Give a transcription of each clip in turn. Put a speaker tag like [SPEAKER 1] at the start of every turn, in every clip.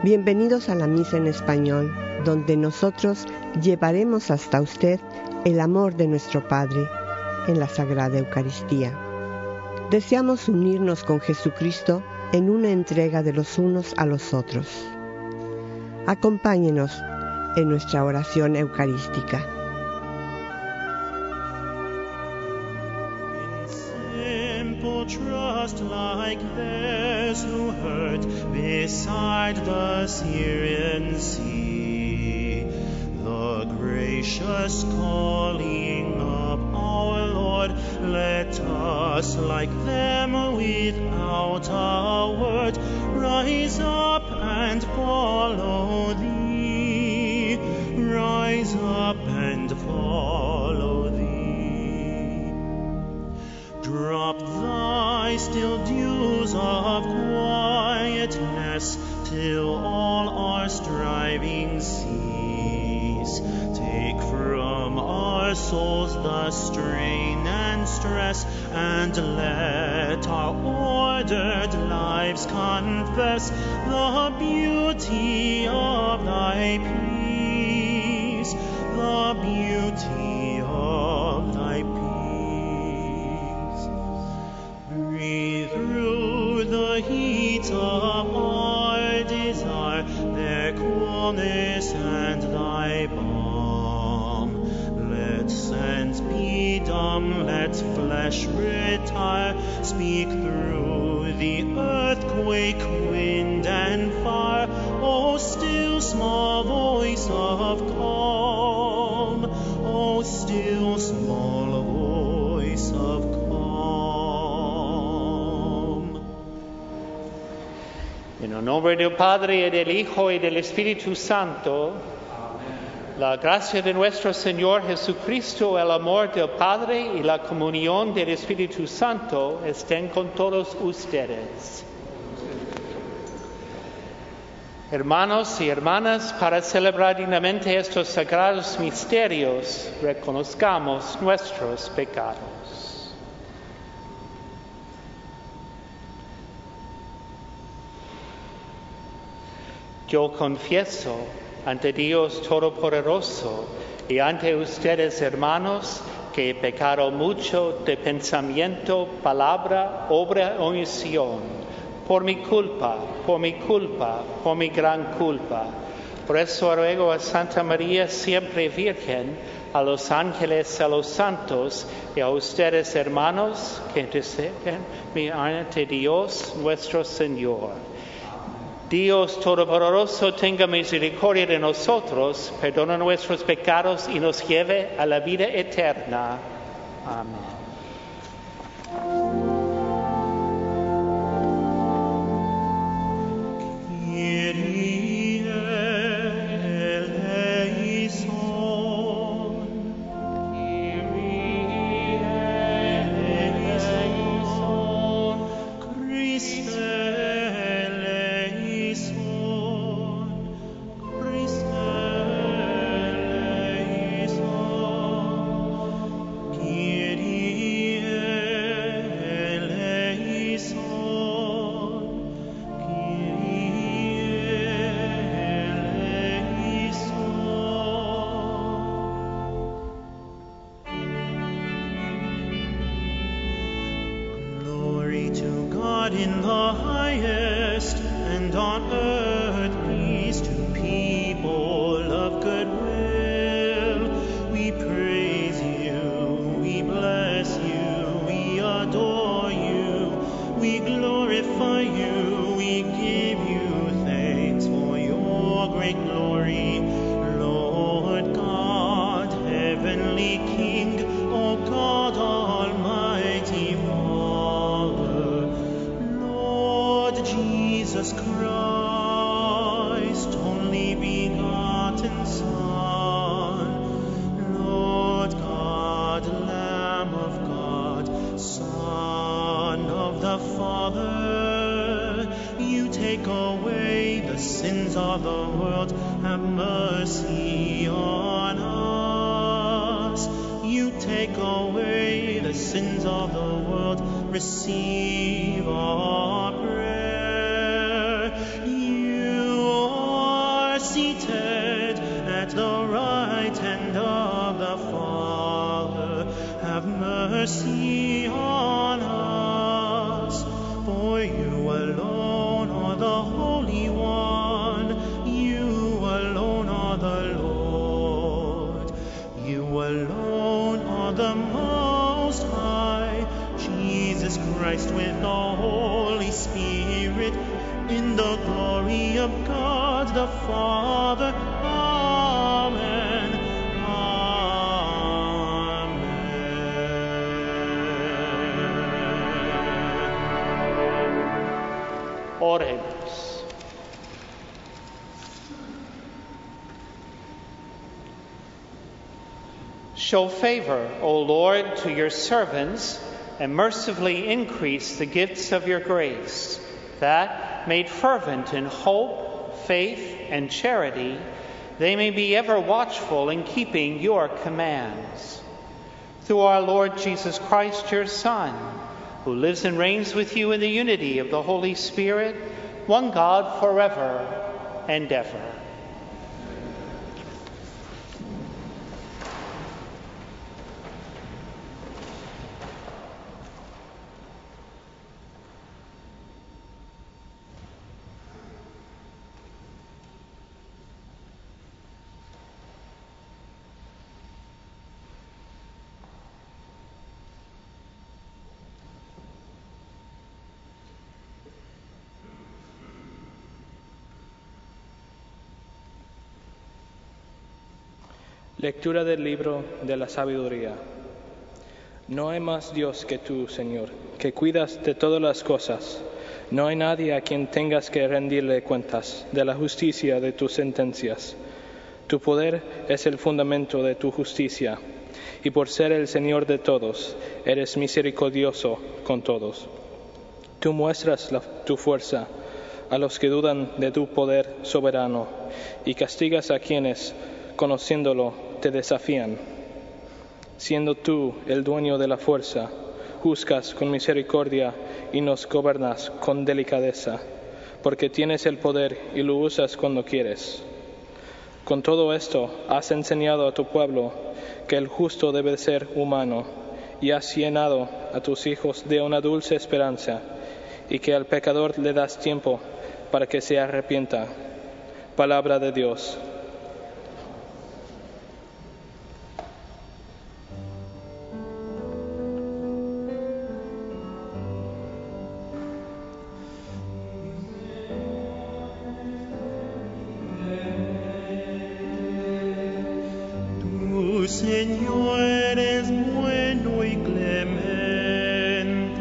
[SPEAKER 1] Bienvenidos a la Misa en Español, donde nosotros llevaremos hasta usted el amor de nuestro Padre en la Sagrada Eucaristía. Deseamos unirnos con Jesucristo en una entrega de los unos a los otros. Acompáñenos en nuestra oración eucarística.
[SPEAKER 2] Trust like theirs who heard beside the Syrian sea, the gracious calling of our Lord, let us like them without a word rise up and follow thee, rise up and follow thee. Drop thy still dews of quietness till all our striving cease. Take from our souls the strain and stress, and let our ordered lives confess the beauty of thy peace, the beauty of thy peace. Breathe through the heat of our desire their coolness and thy balm. Let sense be dumb, let flesh retire. Speak through the earthquake, wind, and fire. O still small voice of calm, O still small voice of calm. En el nombre del Padre, y del Hijo, y del Espíritu Santo. Amén. La gracia de nuestro Señor Jesucristo, el amor del Padre y la comunión del Espíritu Santo estén con todos ustedes. Hermanos y hermanas, para celebrar dignamente estos sagrados misterios, reconozcamos nuestros pecados. Yo confieso ante Dios Todopoderoso y ante ustedes, hermanos, que he pecado mucho de pensamiento, palabra, obra o omisión, por mi culpa, por mi gran culpa. Por eso ruego a Santa María, siempre Virgen, a los ángeles, a los santos y a ustedes, hermanos, que interceden ante Dios nuestro Señor. Dios Todopoderoso tenga misericordia de nosotros, perdona nuestros pecados y nos lleve a la vida eterna. Amén. In the highest, and on earth peace to people of good will. We praise you, we bless you, we adore you, we glorify you, we give you thanks for your great glory. Lord God, heavenly King, O God Almighty Father, Jesus Christ, only begotten Son, Lord God, Lamb of God, Son of the Father, you take away the sins of the world, have mercy on us. You take away the sins of the world, receive our prayer. You
[SPEAKER 3] mercy on us, for you alone are the Holy One, you alone are the Lord, you alone are the Most High, Jesus Christ with the Holy Spirit, in the glory of God the Father. Amen. Amen.
[SPEAKER 2] Oremos. Show favor, O Lord, to your servants, and mercifully increase the gifts of your grace, that, made fervent in hope, faith, and charity, they may be ever watchful in keeping your commands. Through our Lord Jesus Christ, your Son, who lives and reigns with you in the unity of the Holy Spirit, one God forever and ever.
[SPEAKER 4] Lectura del libro de la sabiduría. No hay más Dios que tú, Señor, que cuidas de todas las cosas. No hay nadie a quien tengas que rendirle cuentas de la justicia de tus sentencias. Tu poder es el fundamento de tu justicia, y por ser el Señor de todos, eres misericordioso con todos. Tú muestras tu fuerza a los que dudan de tu poder soberano, y castigas a quienes, conociéndolo, te desafían. Siendo tú el dueño de la fuerza, juzgas con misericordia y nos gobiernas con delicadeza, porque tienes el poder y lo usas cuando quieres. Con todo esto, has enseñado a tu pueblo que el justo debe ser humano, y has llenado a tus hijos de una dulce esperanza, y que al pecador le das tiempo para que se arrepienta. Palabra de Dios.
[SPEAKER 3] Señor, eres bueno y clemente.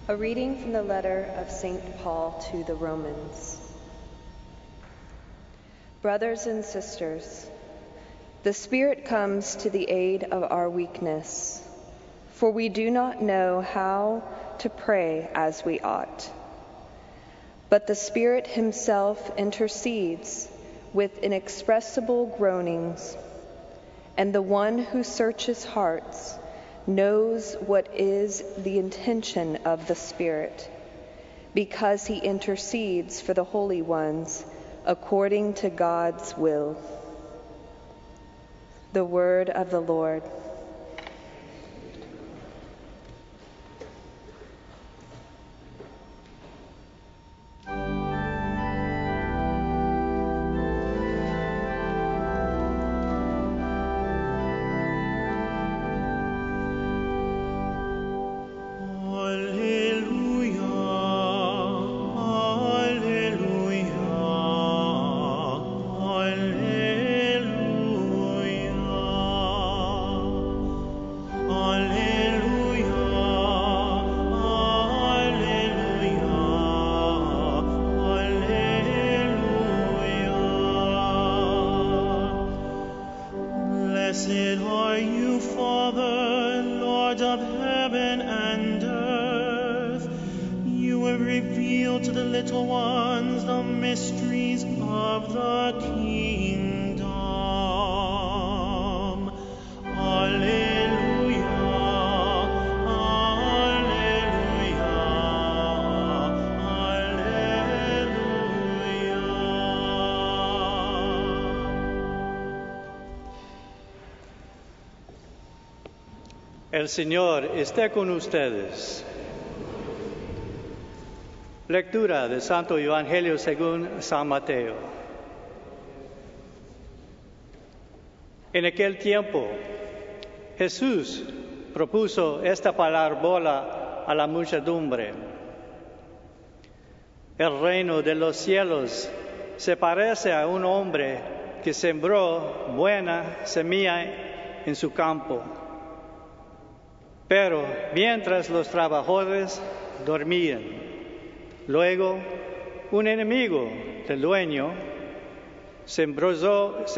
[SPEAKER 5] A reading from the letter of St. Paul to the Romans. Brothers and sisters, the Spirit comes to the aid of our weakness, for we do not know how to pray as we ought. But the Spirit himself intercedes with inexpressible groanings, and the one who searches hearts knows what is the intention of the Spirit, because he intercedes for the holy ones according to God's will. The word of the Lord.
[SPEAKER 3] Blessed are you, Father, Lord of heaven and earth. You have revealed to the little ones the mysteries of the kingdom. Alleluia, alleluia, alleluia.
[SPEAKER 6] El Señor esté con ustedes. Lectura del Santo Evangelio según San Mateo. En aquel tiempo, Jesús propuso esta parábola a la muchedumbre. El reino de los cielos se parece a un hombre que sembró buena semilla en su campo. Pero mientras los trabajadores dormían, luego un enemigo del dueño sembró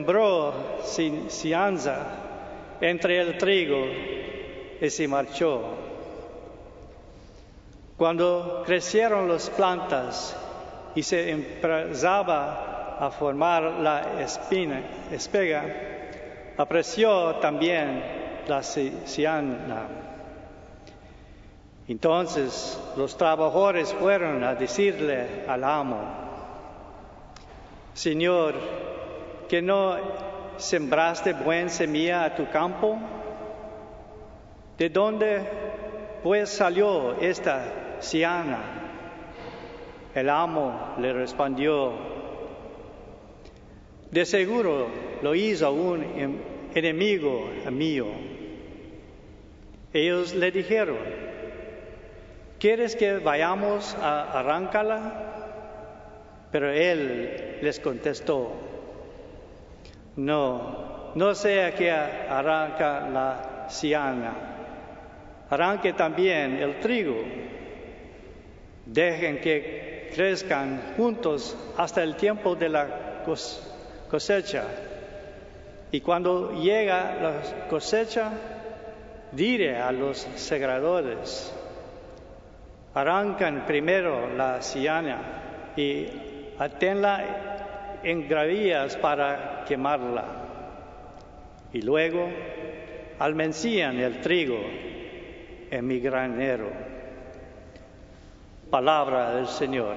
[SPEAKER 6] cizaña entre el trigo y se marchó. Cuando crecieron las plantas y se empezaba a formar la espiga, apareció también la cizaña. Entonces los trabajadores fueron a decirle al amo: Señor, ¿que no sembraste buena semilla a tu campo? ¿De dónde pues salió esta cizaña? El amo le respondió: de seguro lo hizo un enemigo mío. Ellos le dijeron: ¿quieres que vayamos a arrancarla? Pero él les contestó: no sea que arranca la cizaña, arranque también el trigo. Dejen que crezcan juntos hasta el tiempo de la cosecha. Y cuando llega la cosecha, diré a los segadores: arrancan primero la cizaña y atenla en gravillas para quemarla, y luego almacenan el trigo en mi granero. Palabra del Señor.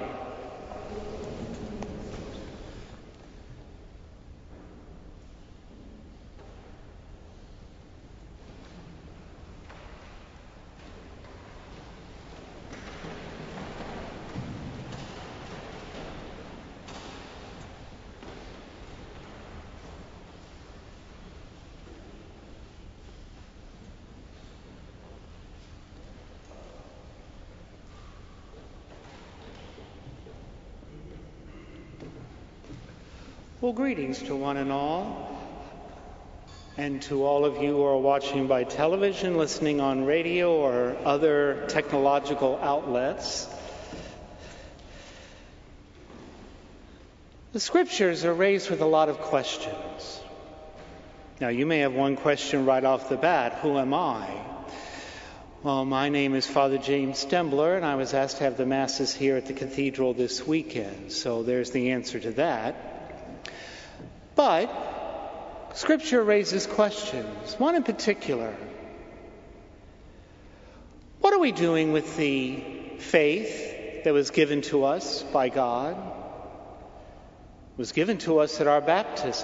[SPEAKER 2] Well, greetings to one and all, And to all of you who are watching by television, listening on radio or other technological outlets, the scriptures are raised with a lot of questions. Now, you may have one question right off the bat: who am I? Well, my name is Father James Stembler, and I was asked to have the Masses here at the Cathedral this weekend, so there's the answer to that. But Scripture raises questions, one in particular. What are we doing with the faith that was given to us by God? It was given to us at our baptism.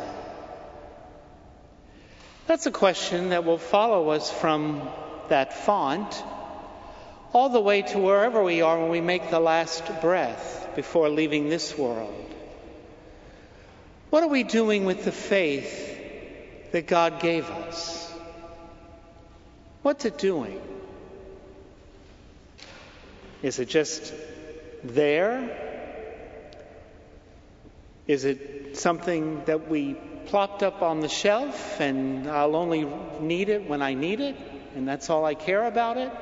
[SPEAKER 2] That's a question that will follow us from that font all the way to wherever we are when we make the last breath before leaving this world. What are we doing with the faith that God gave us? What's it doing? Is it just there? Is it something that we plopped up on the shelf and I'll only need it when I need it, and that's all I care about it?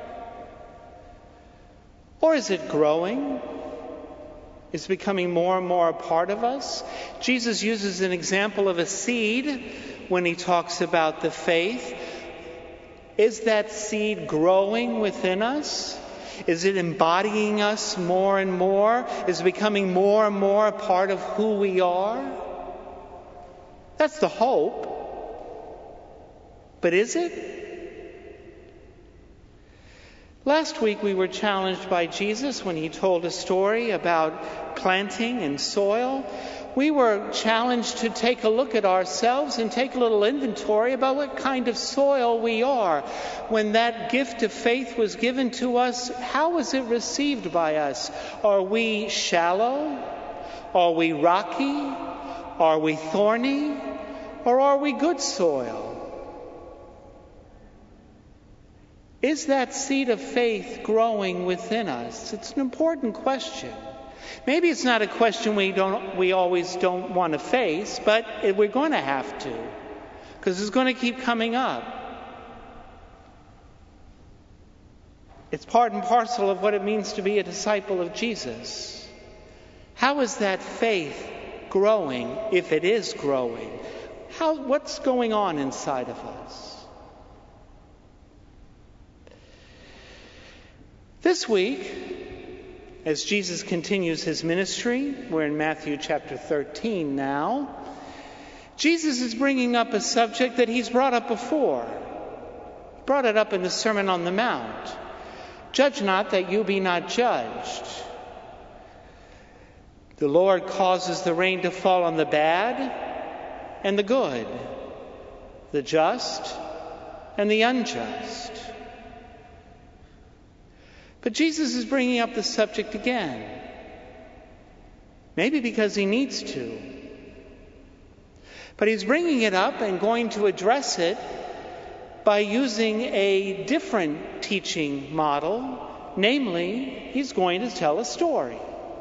[SPEAKER 2] Or is it growing? Is becoming more and more a part of us? Jesus uses an example of a seed when he talks about the faith. Is that seed growing within us? Is it embodying us more and more? Is it becoming more and more a part of who we are? That's the hope. But is it? Last week we were challenged by Jesus when he told a story about planting and soil. We were challenged to take a look at ourselves and take a little inventory about what kind of soil we are. When that gift of faith was given to us, how was it received by us? Are we shallow? Are we rocky? Are we thorny? Or are we good soil? Is that seed of faith growing within us? It's an important question. Maybe it's not a question we always don't want to face, but we're going to have to, because it's going to keep coming up. It's part and parcel of what it means to be a disciple of Jesus. How is that faith growing, if it is growing? What's going on inside of us? This week, as Jesus continues his ministry, we're in Matthew chapter 13 now, Jesus is bringing up a subject that he's brought up before. He brought it up in the Sermon on the Mount. Judge not that you be not judged. The Lord causes the rain to fall on the bad and the good, the just and the unjust. But Jesus is bringing up the subject again. Maybe because he needs to. But he's bringing it up and going to address it by using a different teaching model. Namely, he's going to tell a story.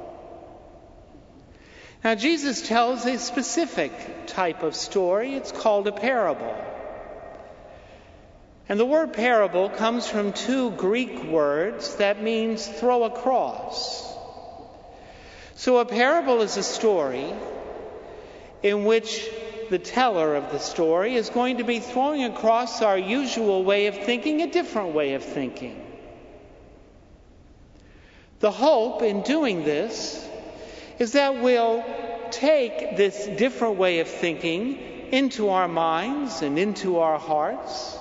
[SPEAKER 2] Now, Jesus tells a specific type of story. It's called a parable. And the word parable comes from two Greek words that means throw across. So a parable is a story in which the teller of the story is going to be throwing across our usual way of thinking, a different way of thinking. The hope in doing this is that we'll take this different way of thinking into our minds and into our hearts,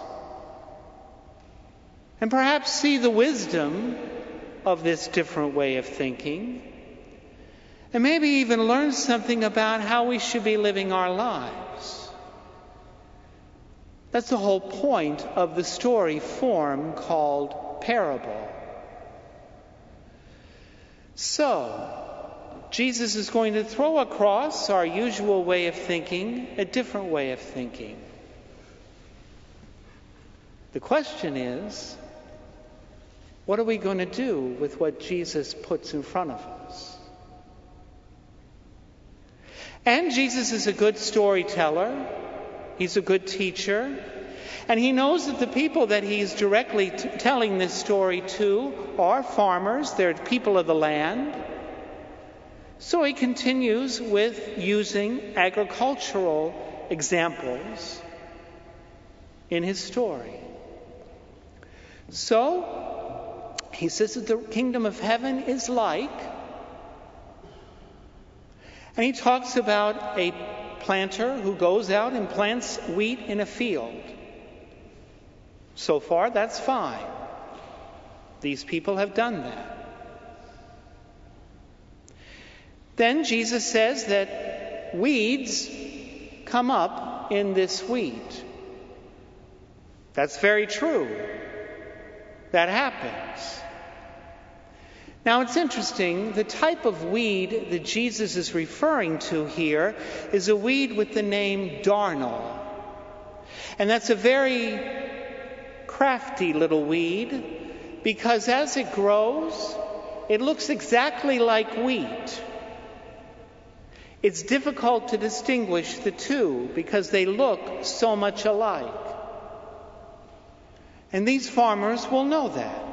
[SPEAKER 2] and perhaps see the wisdom of this different way of thinking, and maybe even learn something about how we should be living our lives. That's the whole point of the story form called parable. So, Jesus is going to throw across our usual way of thinking a different way of thinking. The question is, what are we going to do with what Jesus puts in front of us? And Jesus is a good storyteller. He's a good teacher. And he knows that the people that he's directly telling this story to are farmers. They're people of the land. So he continues with using agricultural examples in his story. So he says that the kingdom of heaven is like, and he talks about a planter who goes out and plants wheat in a field. So far, that's fine. These people have done that. Then Jesus says that weeds come up in this wheat. That's very true. That happens. Now it's interesting, the type of weed that Jesus is referring to here is a weed with the name darnel. And that's a very crafty little weed, because as it grows, it looks exactly like wheat. It's difficult to distinguish the two because they look so much alike. And these farmers will know that.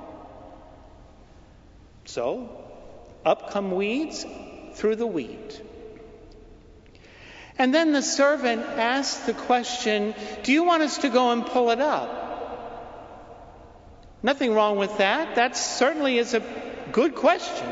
[SPEAKER 2] So, up come weeds through the wheat. And then the servant asks the question, do you want us to go and pull it up? Nothing wrong with that. That certainly is a good question.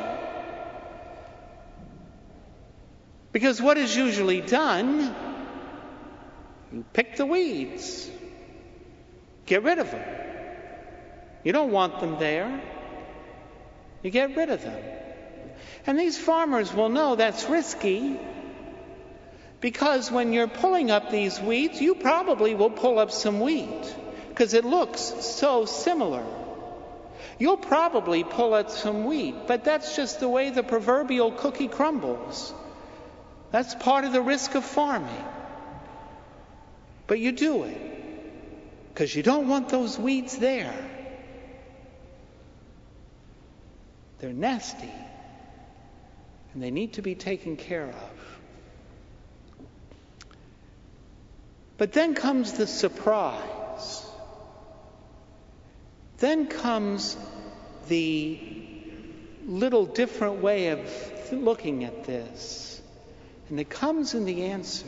[SPEAKER 2] Because what is usually done, you pick the weeds. Get rid of them. You don't want them there. You get rid of them. And these farmers will know that's risky, because when you're pulling up these weeds, you probably will pull up some wheat because it looks so similar. You'll probably pull up some wheat, but that's just the way the proverbial cookie crumbles. That's part of the risk of farming. But you do it because you don't want those weeds there. They're nasty, and they need to be taken care of. But then comes the surprise. Then comes the little different way of looking at this. And it comes in the answer.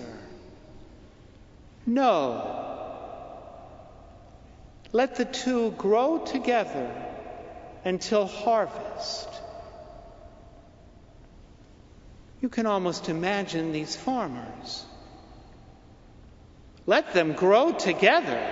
[SPEAKER 2] No. Let the two grow together until harvest. You can almost imagine these farmers. Let them grow together.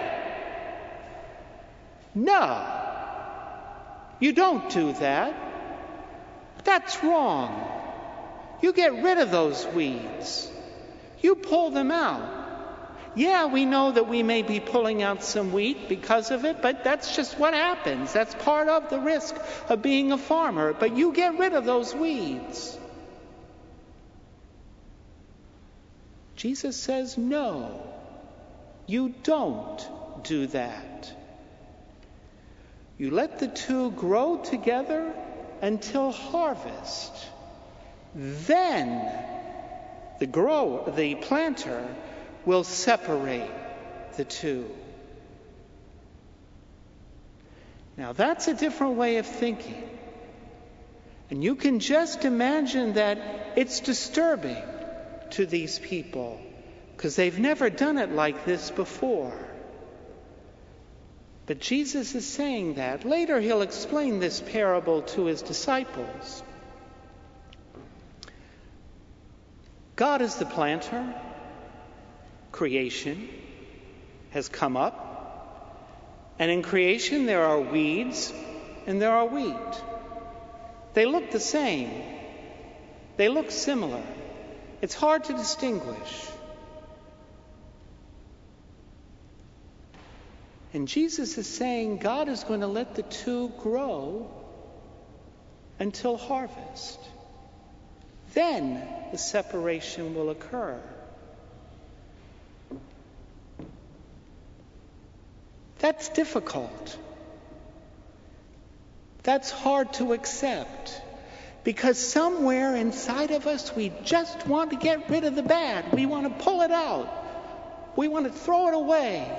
[SPEAKER 2] No, you don't do that. That's wrong. You get rid of those weeds. You pull them out. Yeah, we know that we may be pulling out some wheat because of it, but that's just what happens. That's part of the risk of being a farmer. But you get rid of those weeds. Jesus says, no, you don't do that. You let the two grow together until harvest. Then the planter will separate the two. Now that's a different way of thinking. And you can just imagine that it's disturbing to these people because they've never done it like this before. But Jesus is saying that. Later he'll explain this parable to his disciples. God is the planter. Creation has come up. And in creation there are weeds and there are wheat. They look the same. They look similar. It's hard to distinguish. And Jesus is saying God is going to let the two grow until harvest. Then the separation will occur. That's difficult. That's hard to accept. Because somewhere inside of us we just want to get rid of the bad. We want to pull it out. We want to throw it away.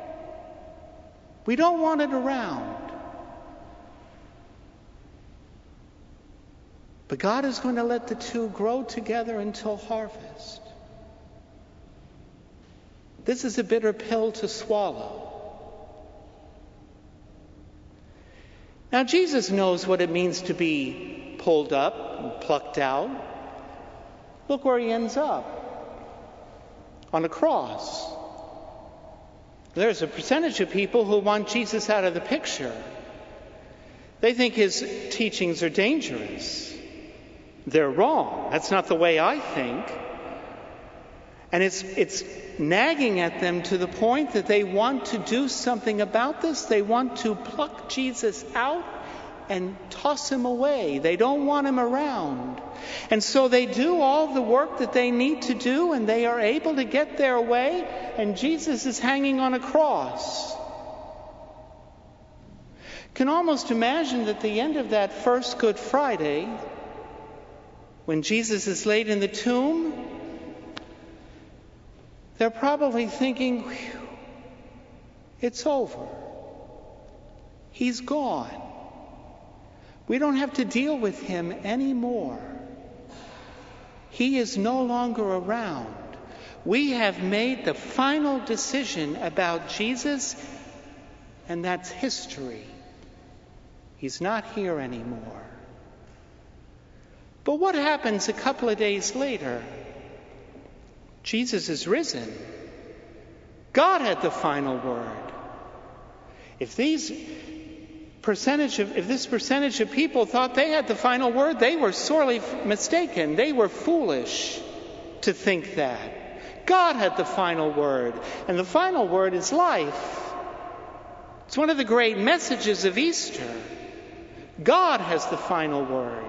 [SPEAKER 2] We don't want it around. But God is going to let the two grow together until harvest. This is a bitter pill to swallow. Now, Jesus knows what it means to be pulled up and plucked out. Look where he ends up. On a cross. There's a percentage of people who want Jesus out of the picture. They think his teachings are dangerous. They're wrong. That's not the way I think. And it's nagging at them to the point that they want to do something about this. They want to pluck Jesus out and toss him away. They don't want him around. And so they do all the work that they need to do, and they are able to get their way, and Jesus is hanging on a cross. Can almost imagine that the end of that first Good Friday, when Jesus is laid in the tomb, they're probably thinking, it's over. He's gone. We don't have to deal with him anymore. He is no longer around. We have made the final decision about Jesus, and that's history. He's not here anymore. But what happens a couple of days later? Jesus is risen. God had the final word. If this percentage of people thought they had the final word, they were sorely mistaken. They were foolish to think that. God had the final word, and the final word is life. It's one of the great messages of Easter. God has the final word.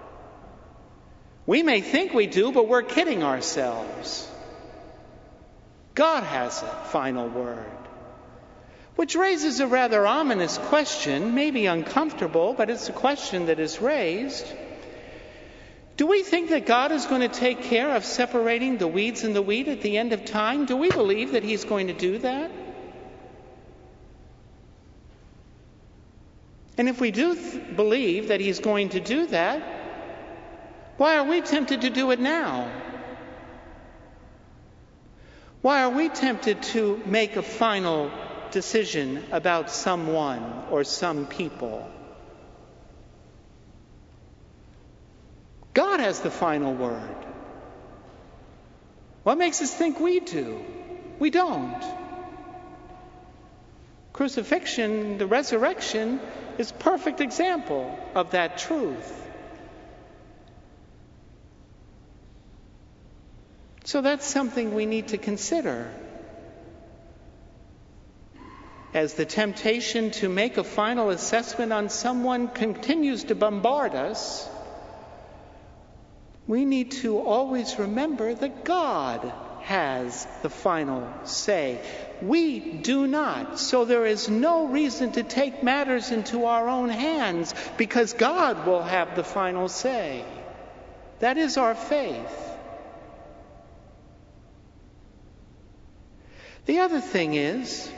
[SPEAKER 2] We may think we do, but we're kidding ourselves. God has a final word. Which raises a rather ominous question, maybe uncomfortable, but it's a question that is raised. Do we think that God is going to take care of separating the weeds and the wheat at the end of time? Do we believe that he's going to do that? And if we do believe that he's going to do that, why are we tempted to do it now? Why are we tempted to make a final decision about someone or some people? God has the final word. What makes us think we do? We don't. Crucifixion, the resurrection, is a perfect example of that truth. So that's something we need to consider. As the temptation to make a final assessment on someone continues to bombard us, we need to always remember that God has the final say. We do not. So there is no reason to take matters into our own hands, because God will have the final say. That is our faith. The other thing is,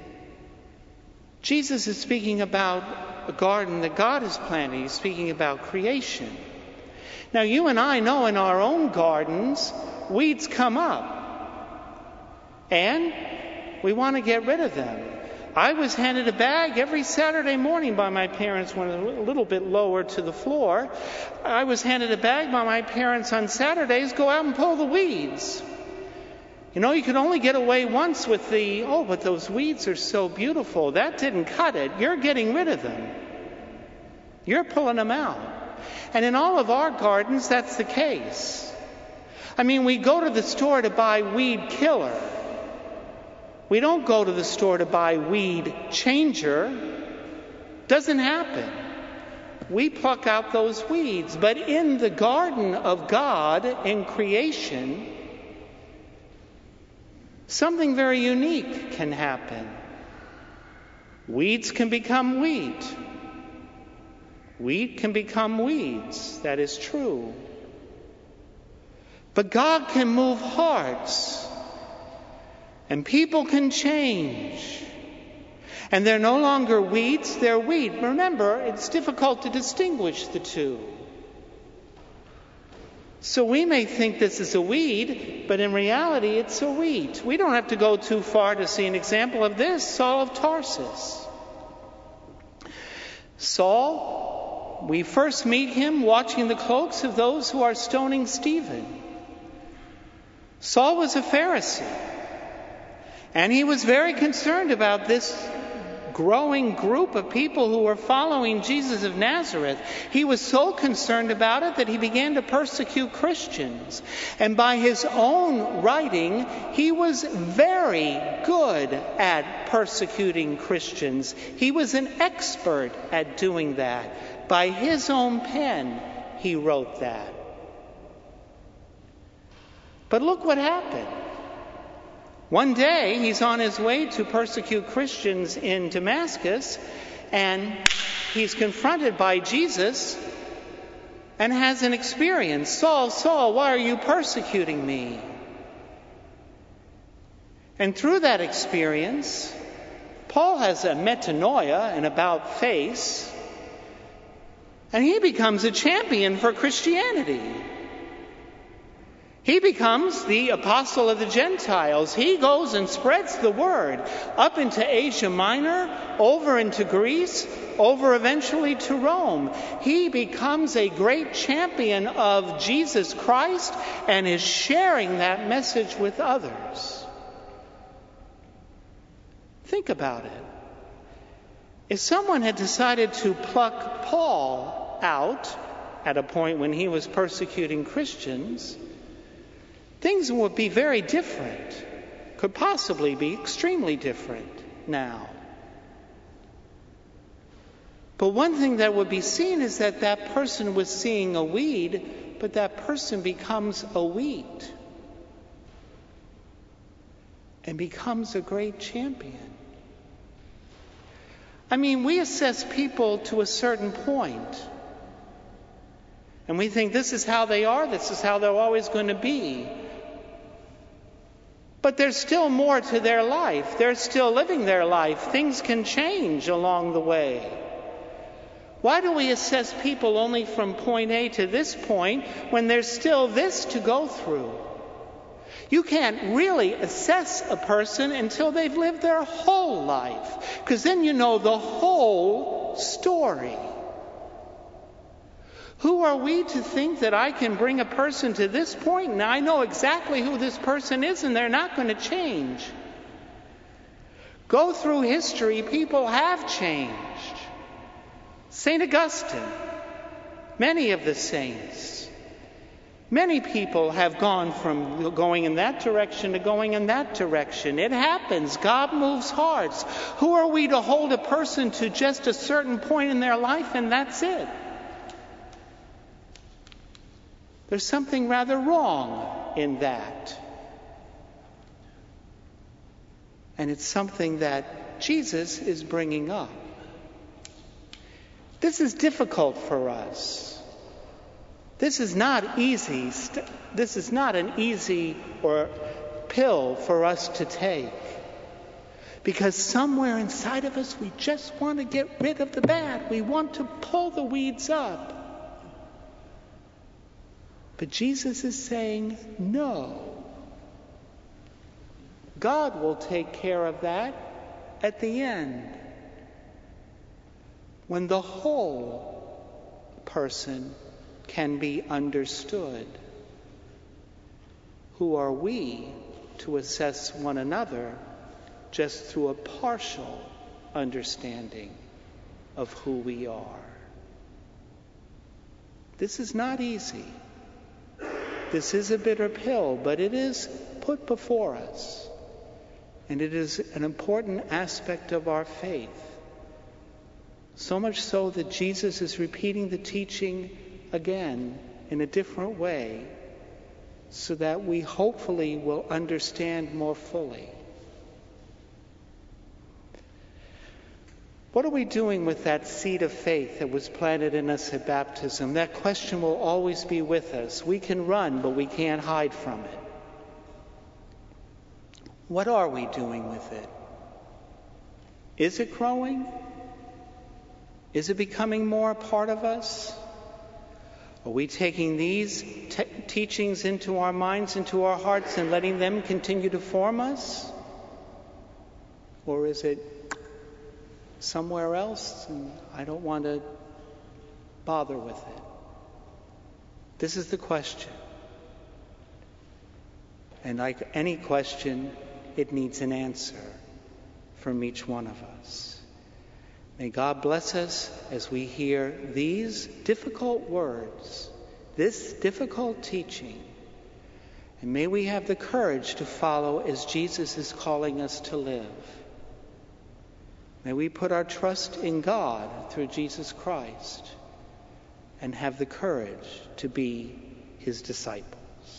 [SPEAKER 2] Jesus is speaking about a garden that God has planted. He's speaking about creation. Now, you and I know in our own gardens, weeds come up. And we want to get rid of them. I was handed a bag every Saturday morning by my parents when it was a little bit lower to the floor. I was handed a bag by my parents on Saturdays, go out and pull the weeds. You know, you could only get away once with but those weeds are so beautiful. That didn't cut it. You're getting rid of them. You're pulling them out. And in all of our gardens, that's the case. I mean, we go to the store to buy weed killer. We don't go to the store to buy weed changer. Doesn't happen. We pluck out those weeds. But in the garden of God, in creation, something very unique can happen. Weeds can become wheat. Wheat can become weeds. That is true. But God can move hearts. And people can change. And they're no longer weeds, they're wheat. Remember, it's difficult to distinguish the two. So we may think this is a weed, but in reality it's a wheat. We don't have to go too far to see an example of this. Saul of Tarsus. Saul, we first meet him watching the cloaks of those who are stoning Stephen. Saul was a Pharisee, and he was very concerned about this growing group of people who were following Jesus of Nazareth. He was so concerned about it that he began to persecute Christians. And by his own writing, he was very good at persecuting Christians. He was an expert at doing that. By his own pen, he wrote that. But look what happened. One day, he's on his way to persecute Christians in Damascus, and he's confronted by Jesus and has an experience. Saul, Saul, why are you persecuting me? And through that experience, Paul has a metanoia, an about face, and he becomes a champion for Christianity. He becomes the apostle of the Gentiles. He goes and spreads the word up into Asia Minor, over into Greece, over eventually to Rome. He becomes a great champion of Jesus Christ and is sharing that message with others. Think about it. If someone had decided to pluck Paul out at a point when he was persecuting Christians, things would be very different, could possibly be extremely different now. But one thing that would be seen is that that person was seeing a weed, but that person becomes a wheat and becomes a great champion. I mean, we assess people to a certain point, and we think this is how they are, this is how they're always going to be. But there's still more to their life. They're still living their life. Things can change along the way. Why do we assess people only from point A to this point when there's still this to go through? You can't really assess a person until they've lived their whole life, because then you know the whole story. Who are we to think that I can bring a person to this point and I know exactly who this person is and they're not going to change? Go through history, people have changed. St. Augustine, many of the saints, many people have gone from going in that direction to going in that direction. It happens. God moves hearts. Who are we to hold a person to just a certain point in their life and that's it? There's something rather wrong in that. And it's something that Jesus is bringing up. This is difficult for us. This is not easy. This is not an easy or pill for us to take. Because somewhere inside of us, we just want to get rid of the bad. We want to pull the weeds up. But Jesus is saying, no. God will take care of that at the end. When the whole person can be understood. Who are we to assess one another just through a partial understanding of who we are? This is not easy. This is a bitter pill, but it is put before us. And it is an important aspect of our faith. So much so that Jesus is repeating the teaching again in a different way so that we hopefully will understand more fully. What are we doing with that seed of faith that was planted in us at baptism? That question will always be with us. We can run, but we can't hide from it. What are we doing with it? Is it growing? Is it becoming more a part of us? Are we taking these teachings into our minds, into our hearts, and letting them continue to form us? Or is it somewhere else, and I don't want to bother with it? This is the question. And like any question, it needs an answer from each one of us. May God bless us as we hear these difficult words, this difficult teaching, and may we have the courage to follow as Jesus is calling us to live. May we put our trust in God through Jesus Christ and have the courage to be his disciples.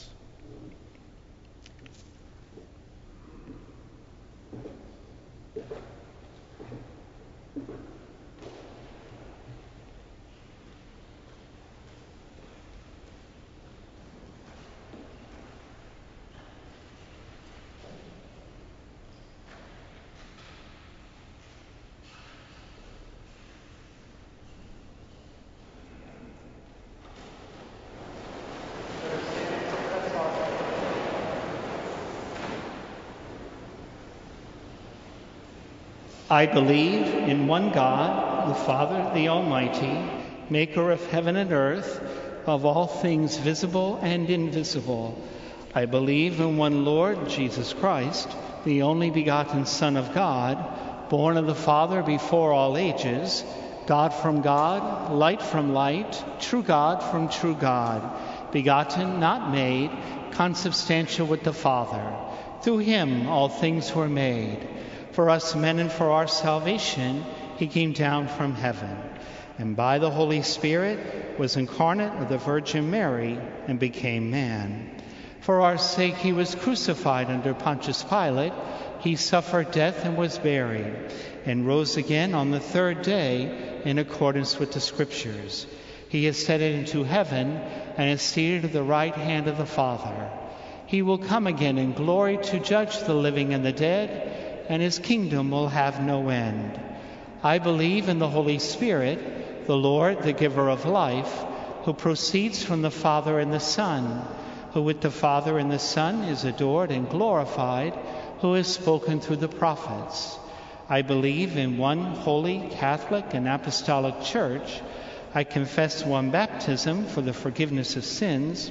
[SPEAKER 2] I believe in one God, the Father, the Almighty, maker of heaven and earth, of all things visible and invisible. I believe in one Lord, Jesus Christ, the only begotten Son of God, born of the Father before all ages, God from God, light from light, true God from true God, begotten, not made, consubstantial with the Father. Through him all things were made. For us men and for our salvation, he came down from heaven, and by the Holy Spirit was incarnate of the Virgin Mary and became man. For our sake he was crucified under Pontius Pilate. He suffered death and was buried, and rose again on the third day in accordance with the Scriptures. He ascended into heaven and is seated at the right hand of the Father. He will come again in glory to judge the living and the dead, and his kingdom will have no end. I believe in the Holy Spirit, the Lord, the giver of life, who proceeds from the Father and the Son, who with the Father and the Son is adored and glorified, who has spoken through the prophets. I believe in one holy, Catholic, and Apostolic Church. I confess one baptism for the forgiveness of sins,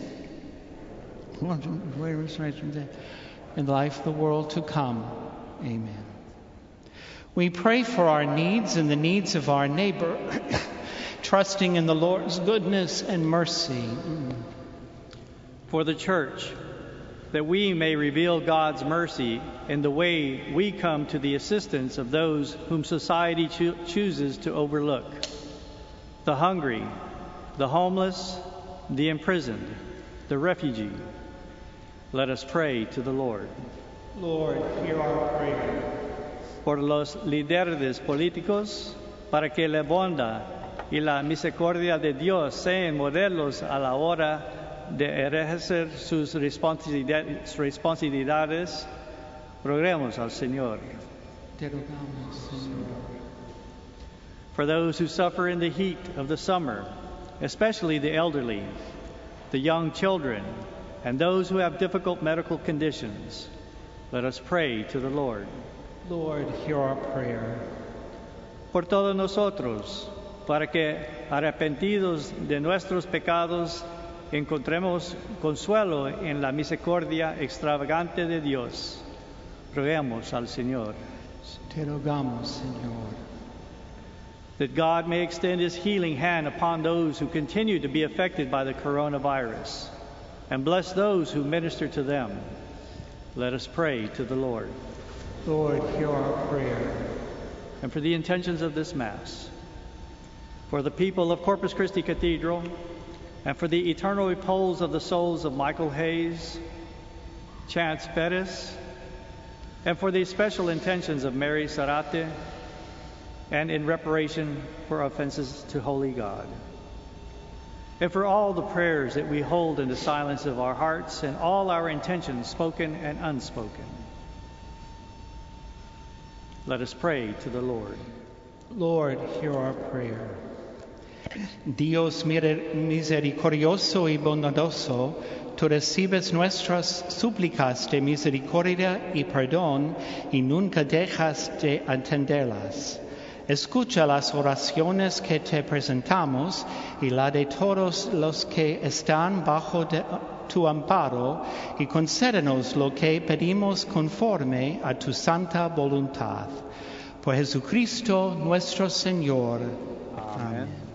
[SPEAKER 2] and life of the world to come. Amen. We pray for our needs and the needs of our neighbor, trusting in the Lord's goodness and mercy.
[SPEAKER 6] For the Church, that we may reveal God's mercy in the way we come to the assistance of those whom society chooses to overlook, the hungry, the homeless, the imprisoned, the refugee. Let us pray to the Lord.
[SPEAKER 2] Lord, hear our prayer.
[SPEAKER 6] Por los líderes políticos, para que la bondad y la misericordia de Dios sean modelos a la hora de ejercer sus responsabilidades, roguemos al Señor.
[SPEAKER 2] Te rogamos, Señor.
[SPEAKER 6] For those who suffer in the heat of the summer, especially the elderly, the young children, and those who have difficult medical conditions, let us pray to the Lord.
[SPEAKER 2] Lord, hear our prayer.
[SPEAKER 6] Por todos nosotros, para que, arrepentidos de nuestros pecados, encontremos consuelo en la misericordia extravagante de Dios, roguemos al Señor.
[SPEAKER 2] Te rogamos, Señor.
[SPEAKER 6] That God may extend his healing hand upon those who continue to be affected by the coronavirus, and bless those who minister to them. Let us pray to the Lord.
[SPEAKER 2] Lord, hear our prayer.
[SPEAKER 6] And for the intentions of this Mass, for the people of Corpus Christi Cathedral, and for the eternal repose of the souls of Michael Hayes, Chance Perez, and for the special intentions of Mary Sarate, and in reparation for offenses to Holy God. And for all the prayers that we hold in the silence of our hearts and all our intentions, spoken and unspoken. Let us pray to the Lord.
[SPEAKER 2] Lord, hear our prayer. Dios misericordioso y bondadoso, tú recibes nuestras súplicas de misericordia y perdón y nunca dejas de atenderlas. Escucha las oraciones que te presentamos y la de todos los que están bajo tu amparo y concédenos lo que pedimos conforme a tu santa voluntad. Por Jesucristo nuestro Señor. Amén.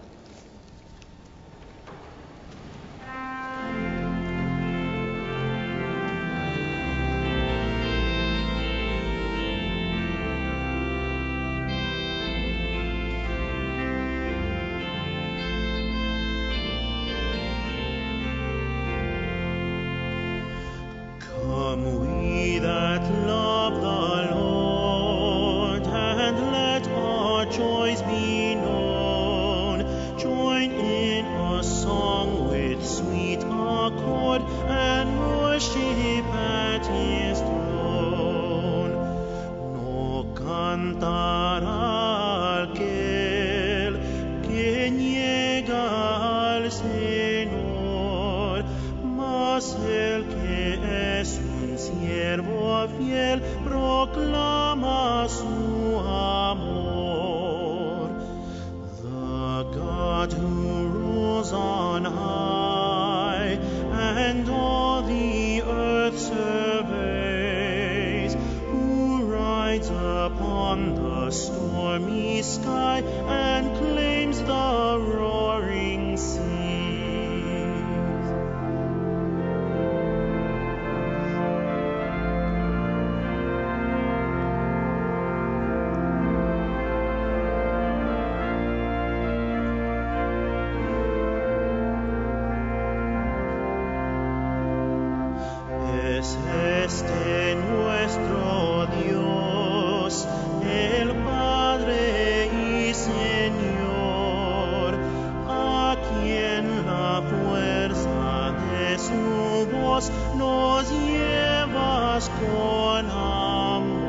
[SPEAKER 3] Nos llevas con amor.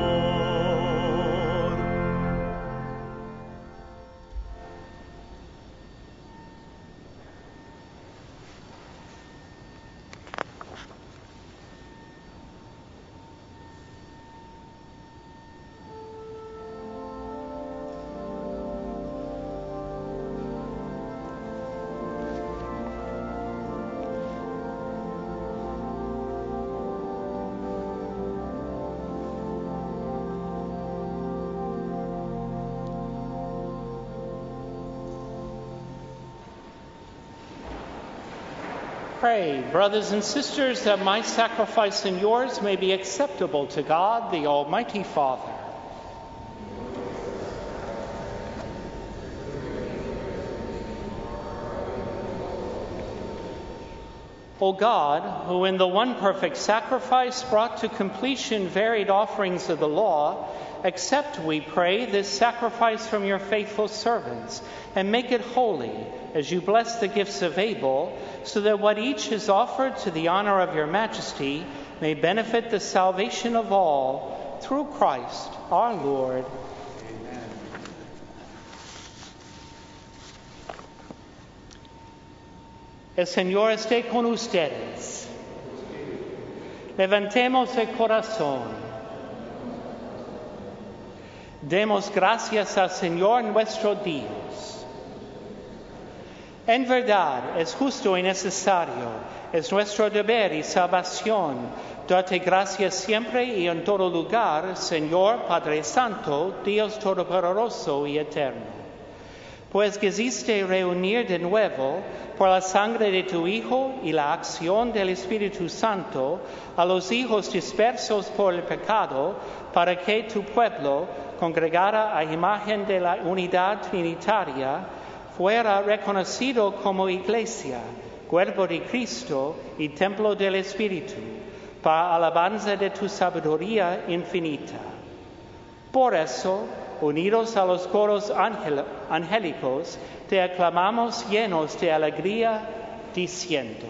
[SPEAKER 2] Pray, brothers and sisters, that my sacrifice and yours may be acceptable to God, the Almighty Father. O God, who in the one perfect sacrifice brought to completion varied offerings of the law, accept, we pray, this sacrifice from your faithful servants, and make it holy, as you bless the gifts of Abel, so that what each has offered to the honor of your majesty may benefit the salvation of all, through Christ our Lord. Amen. El Señor esté con ustedes. Levantemos el corazón. Demos gracias al Señor nuestro Dios. En verdad es justo y necesario, es nuestro deber y salvación, darte gracias siempre y en todo lugar, Señor Padre Santo, Dios Todopoderoso y Eterno. Pues quisiste reunir de nuevo, por la sangre de tu Hijo y la acción del Espíritu Santo, a los hijos dispersos por el pecado, para que tu pueblo, congregada a imagen de la unidad trinitaria, fuera reconocido como Iglesia, cuerpo de Cristo y templo del Espíritu, para alabanza de tu sabiduría infinita. Por eso, unidos a los coros angélicos, te aclamamos llenos de alegría, diciendo: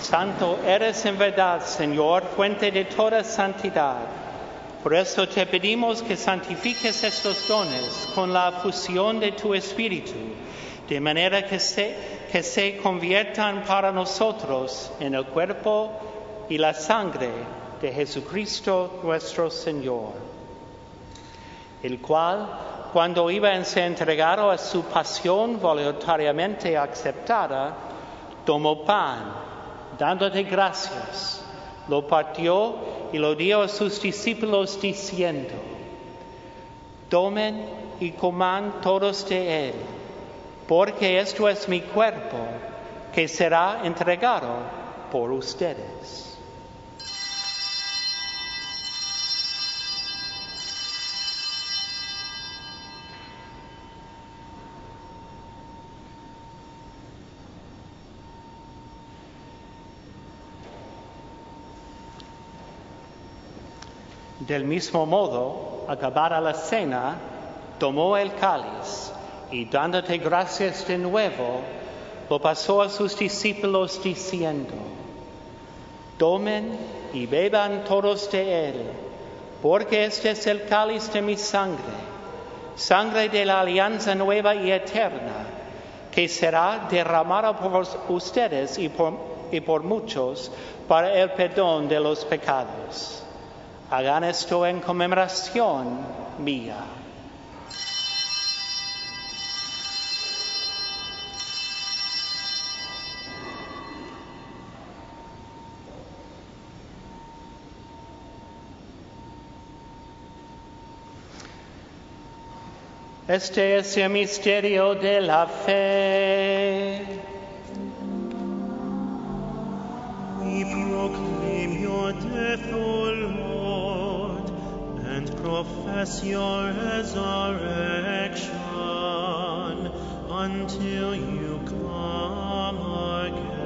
[SPEAKER 2] Santo eres en verdad, Señor, fuente de toda santidad. Por esto te pedimos que santifiques estos dones con la fusión de tu Espíritu, de manera que se conviertan para nosotros en el cuerpo y la sangre de Jesucristo nuestro Señor, el cual, cuando iba a ser entregado a su pasión voluntariamente aceptada, tomó pan, dándote gracias, lo partió y lo dio a sus discípulos diciendo: tomen y coman todos de él, porque esto es mi cuerpo, que será entregado por ustedes. Del mismo modo, acabada la cena, tomó el cáliz y dándote gracias de nuevo, lo pasó a sus discípulos diciendo: tomen y beban todos de él, porque este es el cáliz de mi sangre, sangre de la alianza nueva y eterna, que será derramada por ustedes y por muchos para el perdón de los pecados. Hagan esto en conmemoración mía. Este es el misterio de la fe.
[SPEAKER 3] We proclaim your death, O Lord, and profess your resurrection until you come again.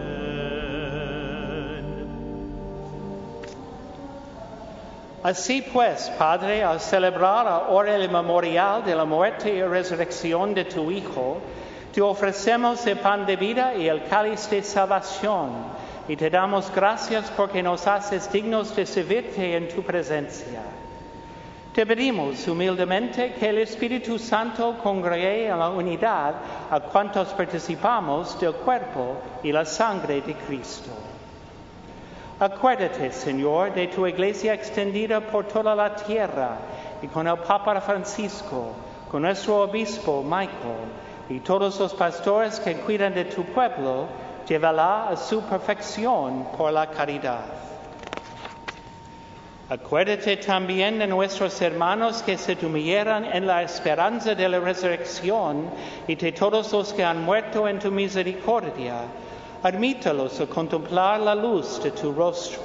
[SPEAKER 2] Así pues, Padre, al celebrar ahora el memorial de la muerte y resurrección de tu Hijo, te ofrecemos el pan de vida y el cáliz de salvación, y te damos gracias porque nos haces dignos de servirte en tu presencia. Te pedimos humildemente que el Espíritu Santo congregue en la unidad a cuantos participamos del cuerpo y la sangre de Cristo. Acuérdate, Señor, de tu Iglesia extendida por toda la tierra y con el Papa Francisco, con nuestro Obispo Michael y todos los pastores que cuidan de tu pueblo. Llévala a su perfección por la caridad. Acuérdate también de nuestros hermanos que se durmieran en la esperanza de la resurrección y de todos los que han muerto en tu misericordia. Admítalos a contemplar la luz de tu rostro.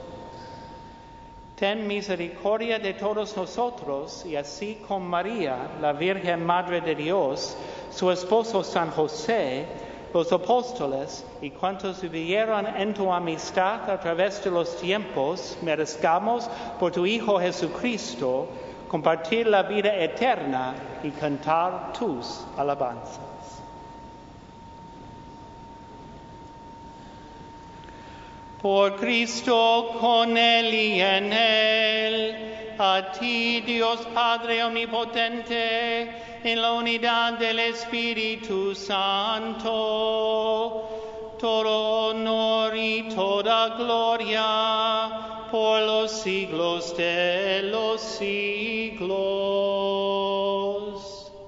[SPEAKER 2] Ten misericordia de todos nosotros y así con María, la Virgen Madre de Dios, su esposo San José, los apóstoles y cuantos vivieron en tu amistad a través de los tiempos, merezcamos por tu Hijo Jesucristo compartir la vida eterna y cantar tus alabanzas. Por Cristo, con Él y en Él, a ti, Dios Padre Omnipotente, en la unidad del Espíritu Santo, todo honor y toda gloria por los siglos de los siglos.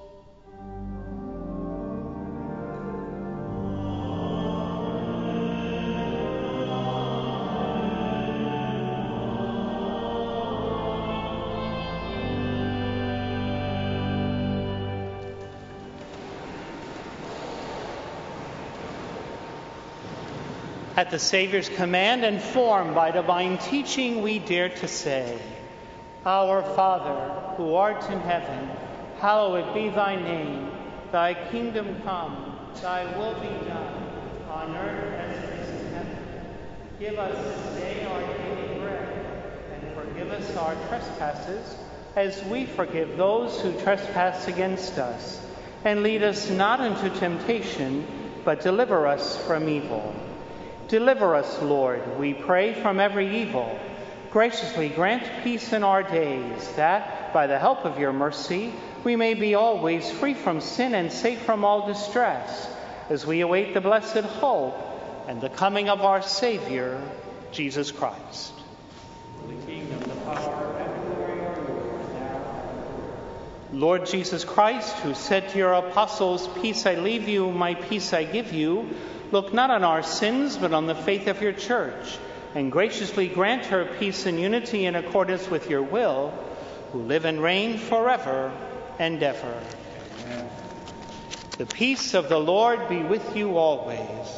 [SPEAKER 2] At the Savior's command and formed by divine teaching, we dare to say, Our Father, who art in heaven, hallowed be thy name. Thy kingdom come, thy will be done, on earth as it is in heaven. Give us this day our daily bread, and forgive us our trespasses, as we forgive those who trespass against us. And lead us not into temptation, but deliver us from evil. Deliver us, Lord, we pray, from every evil. Graciously grant peace in our days, that, by the help of your mercy, we may be always free from sin and safe from all distress, as we await the blessed hope and the coming of our Savior, Jesus Christ. The kingdom, the power, and the glory are yours now. Lord Jesus Christ, who said to your apostles, "Peace I leave you, my peace I give you," look not on our sins, but on the faith of your church, and graciously grant her peace and unity in accordance with your will, who live and reign forever and ever. Amen. The peace of the Lord be with you always.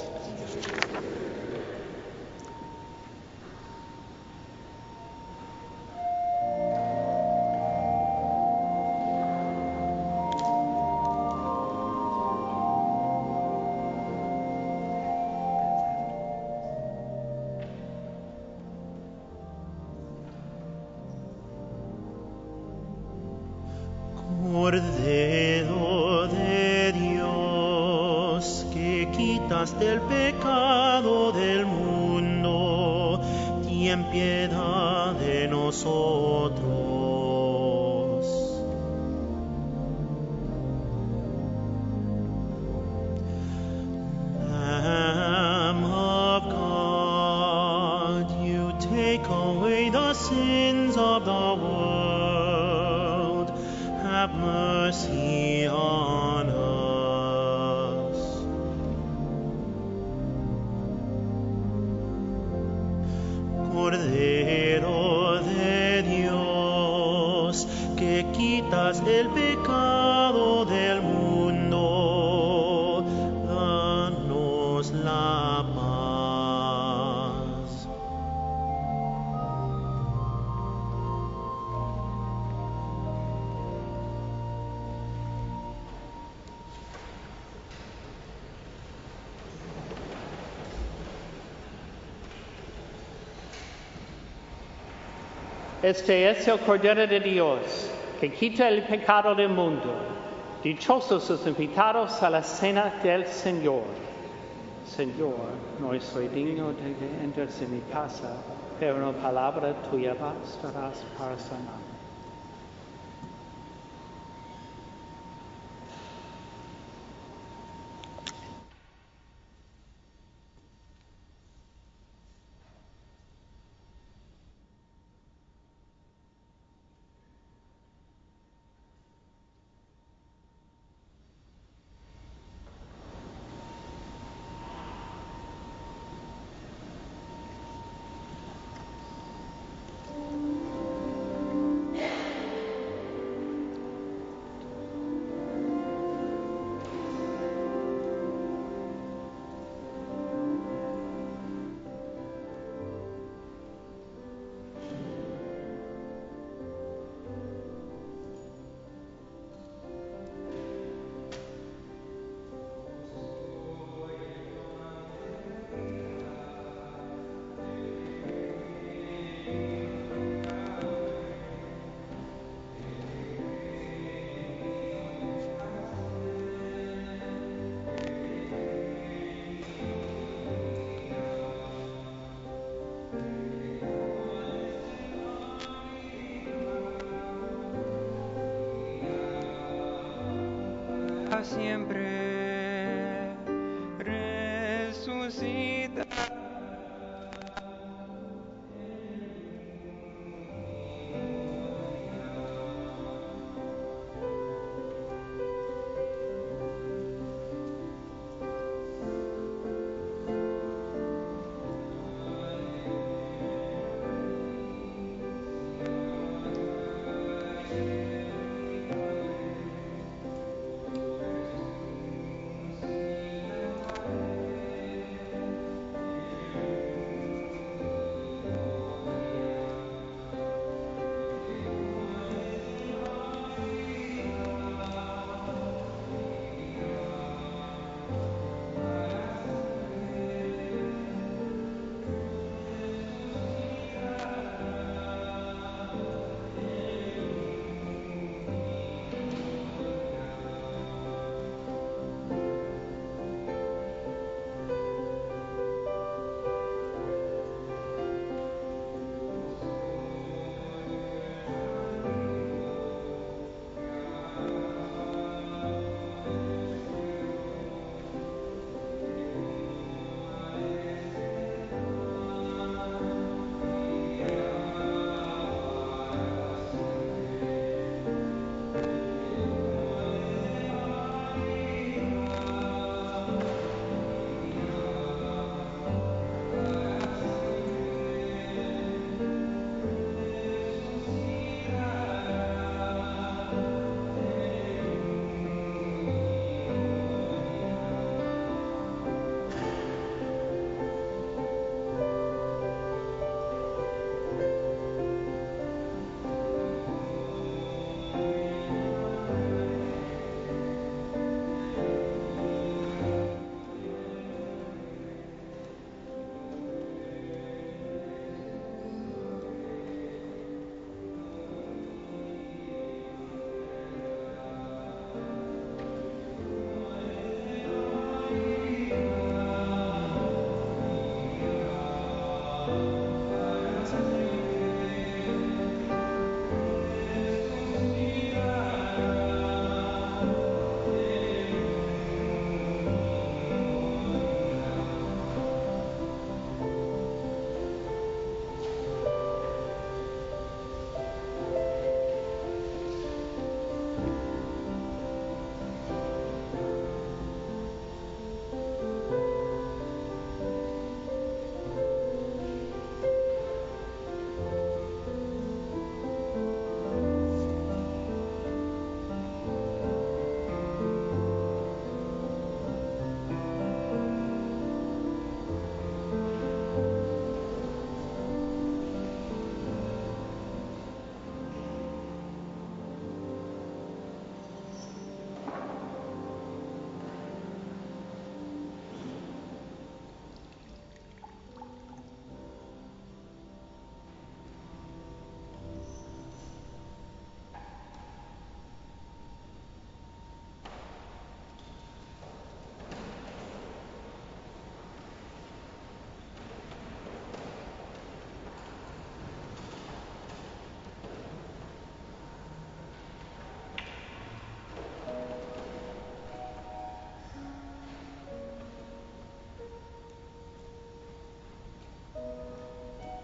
[SPEAKER 3] Cordero de Dios, que quitas del pecado del mundo, ten piedad de nosotros. Lamb of God, you take away the sins of the world. Have mercy on us. Cordero de Dios, que quitas el pecado del mundo, danos la paz.
[SPEAKER 2] Este es el Cordero de Dios, que quita el pecado del mundo. Dichosos los invitados a la cena del Señor. Señor, no soy digno de que entres en mi casa, pero una palabra tuya bastará para sanar.
[SPEAKER 7] Siempre resucita.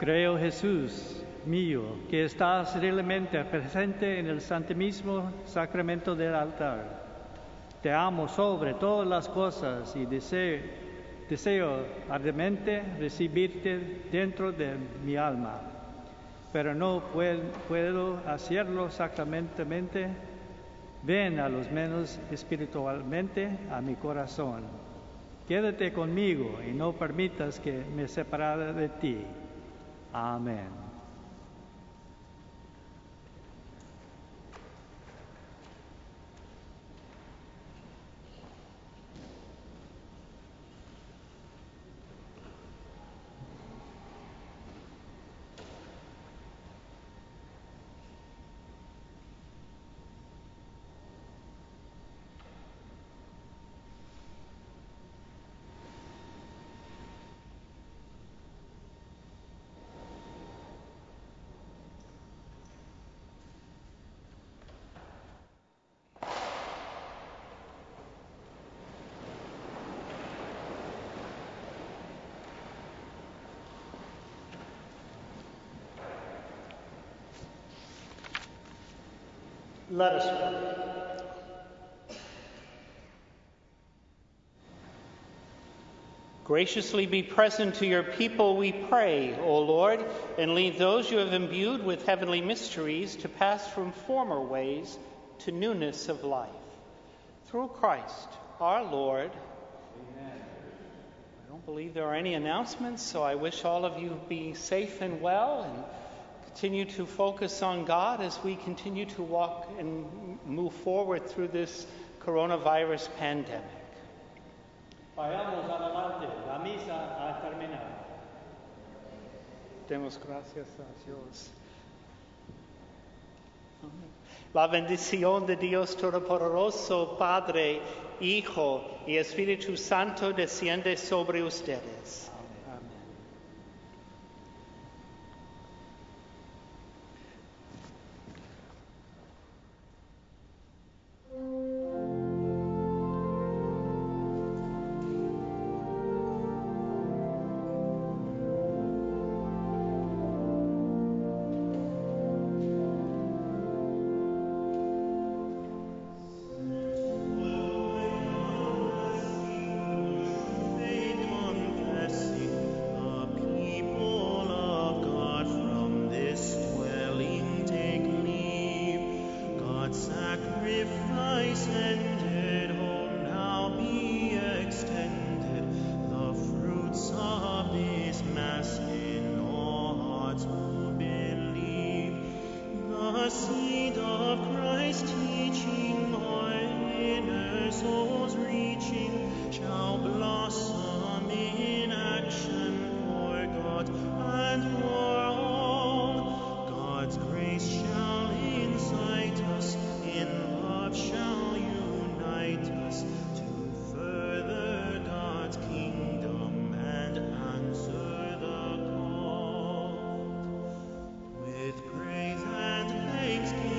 [SPEAKER 6] Creo, Jesús mío, que estás realmente presente en el santísimo sacramento del altar. Te amo sobre todas las cosas y deseo ardientemente recibirte dentro de mi alma, pero no puedo hacerlo sacramentalmente. Ven a los menos espiritualmente a mi corazón. Quédate conmigo y no permitas que me separe de ti. Amén.
[SPEAKER 2] Let us pray. Graciously be present to your people, we pray, O Lord, and lead those you have imbued with heavenly mysteries to pass from former ways to newness of life. Through Christ our Lord. Amen. I don't believe there are any announcements, so I wish all of you be safe and well and continue to focus on God as we continue to walk and move forward through this coronavirus pandemic.
[SPEAKER 6] Vayamos adelante, la misa ha terminado.
[SPEAKER 2] Demos gracias a Dios. La bendición de Dios Todopoderoso, Padre, Hijo y Espíritu Santo desciende sobre ustedes.
[SPEAKER 3] With praise and thanksgiving.